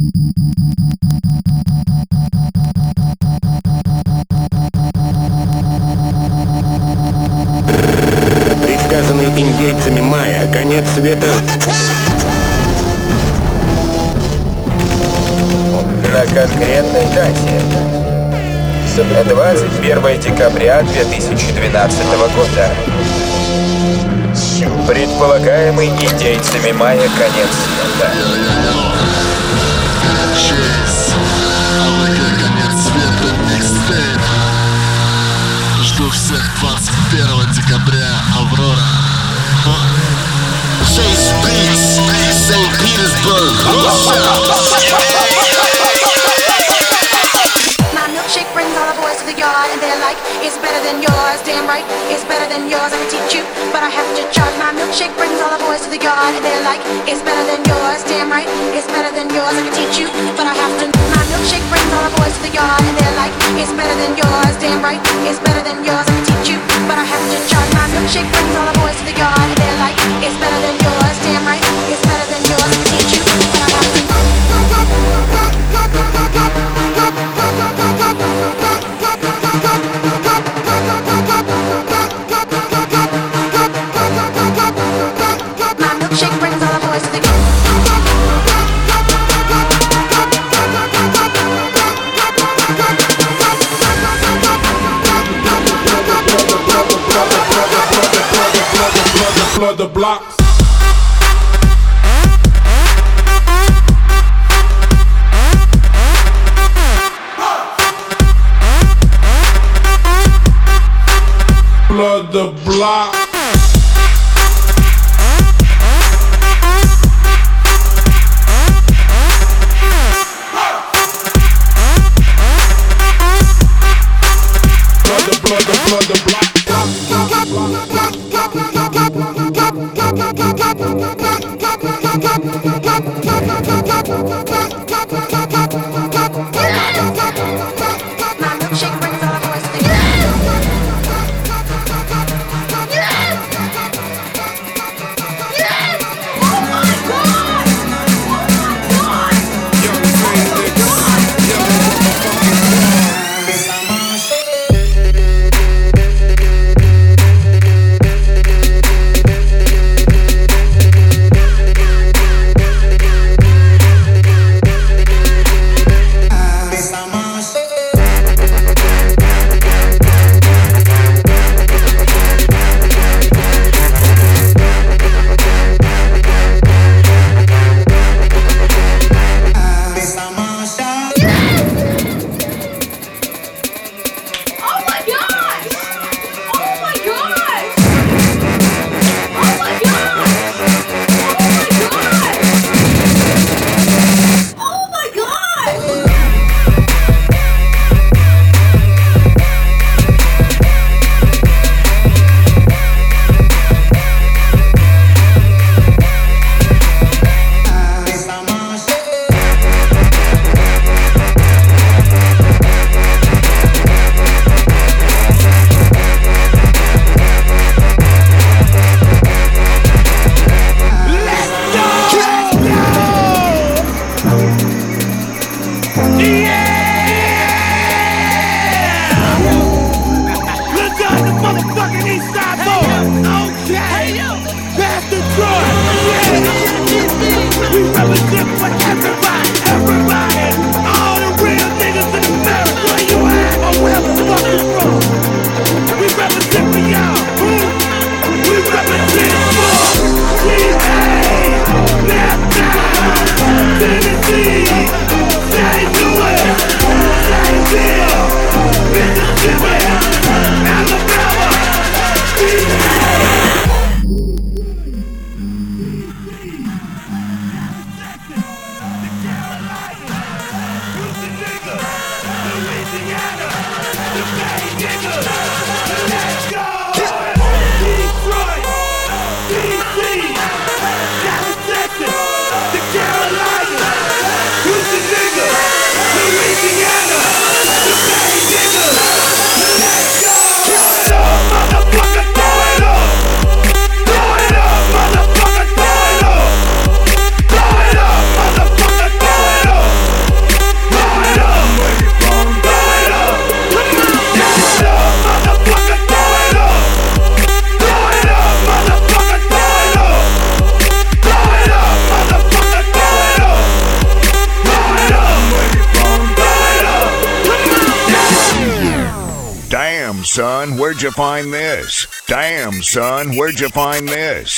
Предсказанный индейцами майя конец света на конкретной дате. 21 декабря 2012 года. Предполагаемый индейцами майя конец света. Жду всех 21 декабря, Аврора. Chase Beats, St. Petersburg, Russia. My milkshake brings all the boys to the yard and they're like, it's better than yours, damn right, it's better than yours, I can teach you, but I have to charge. My milkshake brings all the boys to the yard and they're like, it's better than yours, damn right, it's better than yours, I can teach you, but I have to. My milkshake brings all the boys to the yard and they're like, it's better than yours, damn right, it's better than yours, I can teach you, but I have to charge. My milkshake brings all the boys to the yard and they're like, it's better than yours, damn right, it's better than yours, I can teach you, but I have to. My milkshake brings all the boys to the flood the blocks. Flood the block. Flood the block. My milkshake brings all the boys to the Tennessee. son, where'd you find this? Damn, son, where'd you find this?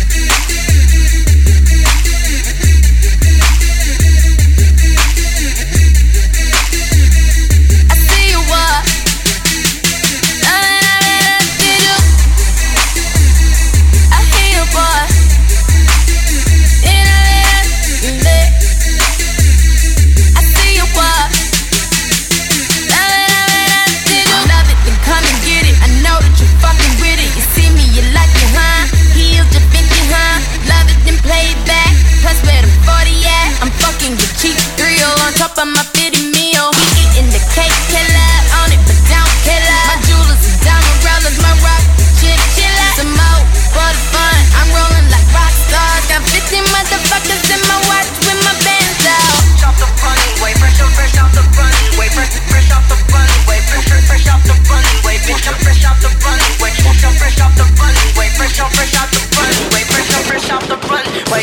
On my fitty meal, we eating the cake killer on it, but don't kill her. My jewelers and diamond rollers, my rock chinchilla. Some more for the fun, I'm rolling like rock stars. Got 15 motherfuckers in my watch with my bands out. Fresh off the runway, fresh off the runway, fresh off the runway, fresh off the runway, fresh off the runway, fresh off the runway, fresh off the runway, fresh off the runway,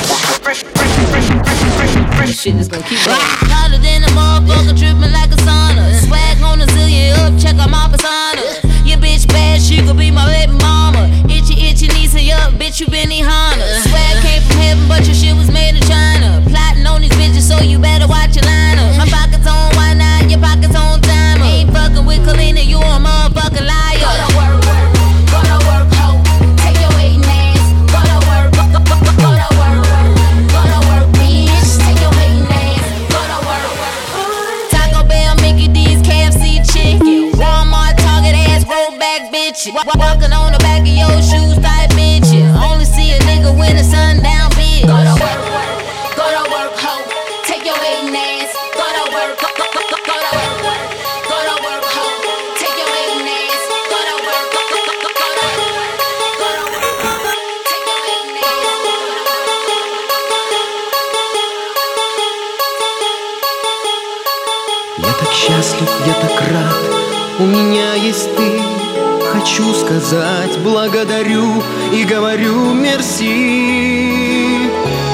fresh. Shit is gonna keep going. Hotter than a motherfucker, tripping like a sauna. Swag on a zillion up, check out my persona. Your bitch bad, she could be my baby mama. Itchy knees, say up, bitch, you been Honda. Swag came from heaven, but your shit was made in China. Plotting on these bitches, so you better watch your lineup. My pockets on wine now, your pockets on timer. Ain't fucking with Kalina, you a motherfucking liar. Go to work, go to work, ho. Take your waiting ass. Go to work, go to work, go to work, bitch. Take your waiting ass. Go to work. Taco Bell, Mickey D's, KFC chicken. Walmart, Target ass, rollback bitches. Walking on the back of your shoes, type bitches. Only see a nigga when the sun down, bitch. Go to work, ho. Take your waiting ass. Go to work, go to work, ho. Take your waiting ass. Go to work, go to work, take your waiting ass. Я так счастлив, я так рад, у меня есть ты. Хочу сказать благодарю и говорю мерси.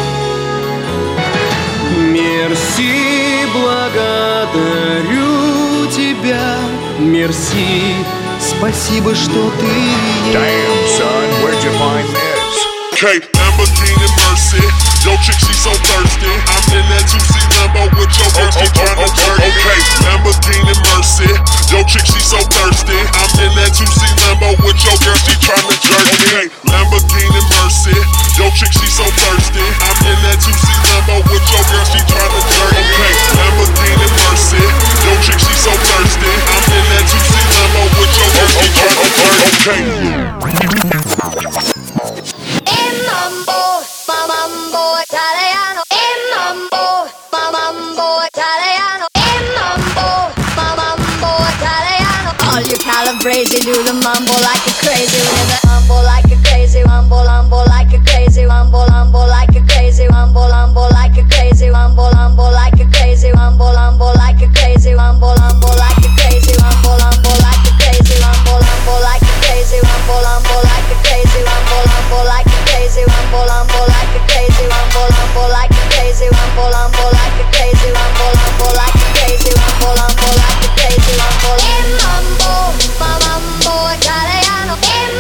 Мерси, благодарю тебя. Мерси, спасибо, что ты есть. Damn, son, where'd you find this? Okay, Lamborghini Mercy. Yo, chick, she so thirsty. I'm in that 2C Lambo with your girl, she tryna jerk. Okay, Lamborghini Mercy. Yo, chick, she so thirsty. I'm in that 2C Lambo with your girl, she tryna jerk. Okay, Lamborghini Mercy. Yo, chick, she so thirsty. I'm in that 2C Lambo with your girl, she tryna jerk. Okay, Lamborghini Mercy. Yo, chick, she so thirsty. I'm in that 2C Lambo with your girl, she tryna jerk. Okay. Mambo italiano, mambo italiano, mambo italiano. All you calabrese do the mambo like a crazy nigga. Mambo like a crazy, mambo like a crazy, mambo like a crazy, mambo like a crazy, mambo like a crazy, mambo like a crazy, mambo like a crazy, mambo like a crazy, mambo like a crazy, mambo like a crazy, mambo like a crazy, mambo like a crazy, mambo like a crazy, mambo like a crazy, mambo like a crazy, mambo like a crazy, mambo. Mambo italiano,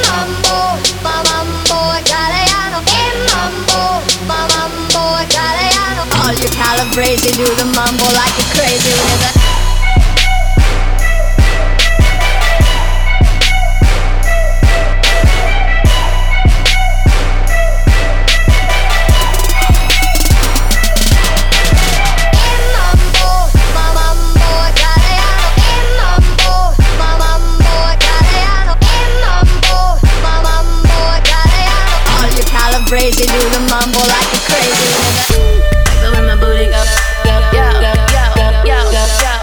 mambo italiano, mambo italiano. All you calabrese do the mambo like a crazy nigga. Crazy, do the mambo like a crazy nigga. So when my booty go, go, go, go, go, go, go, go.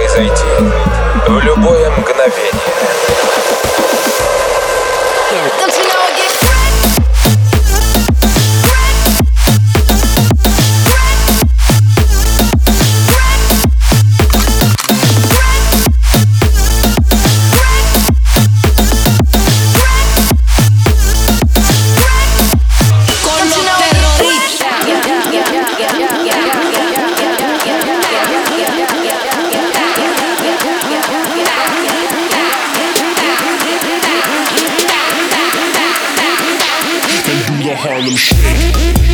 произойти в любое мгновение. Don't you know I get Harlem Shake.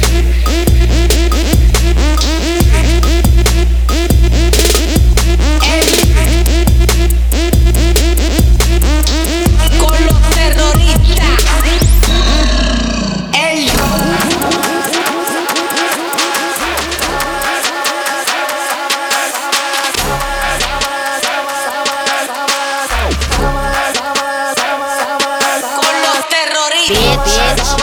con los terroristas. Con los terroristas.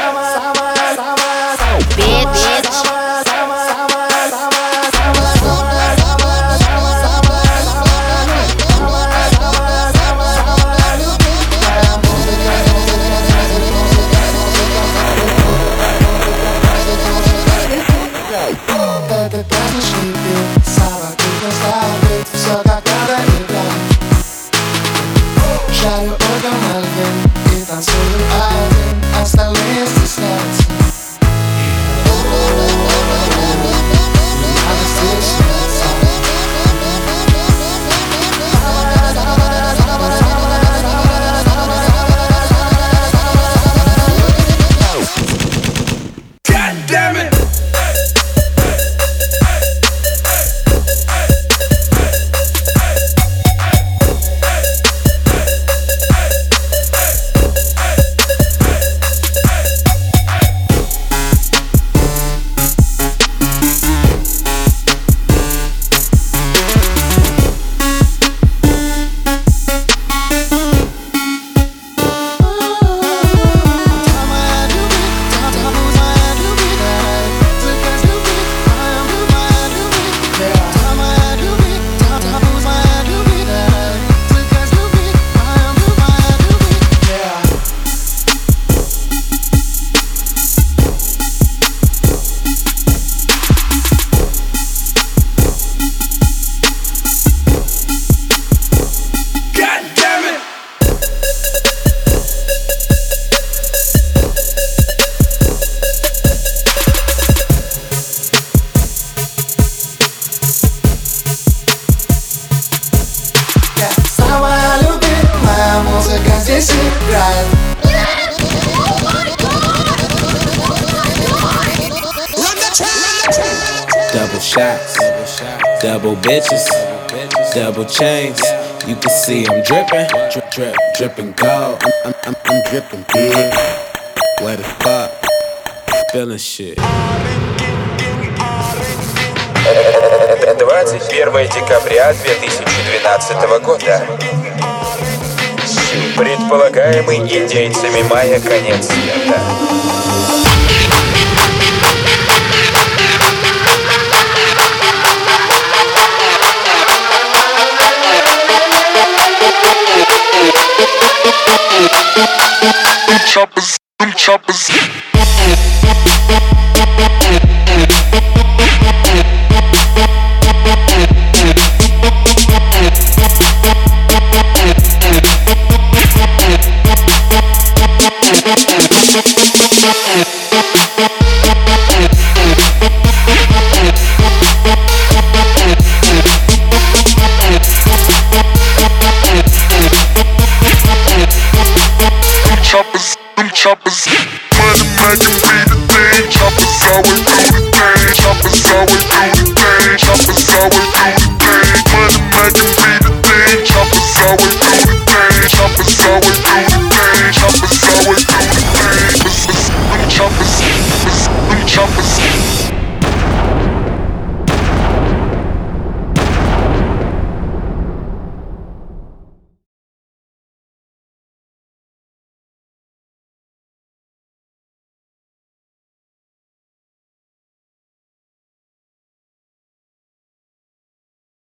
Double shots, double bitches, double chains. You can see I'm dripping, drip, drip, dripping gold. I'm dripping big. Where the fuck? Feeling shit. 21 декабря 2012 года. Предполагаемый индейцами майя конец света. Choppers, choppers. Choppers, money making.